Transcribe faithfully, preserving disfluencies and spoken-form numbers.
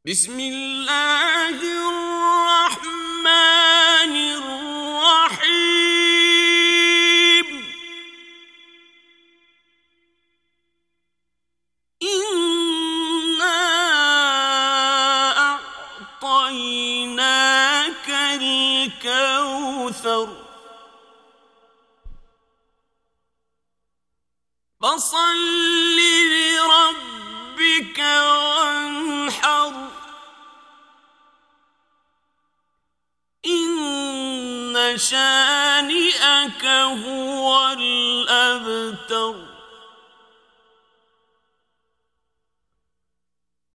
بسم الله الرحمن الرحيم. إنا أعطيناك الكوثر فصل لربك وانحر إن شانئك هو الأبتر.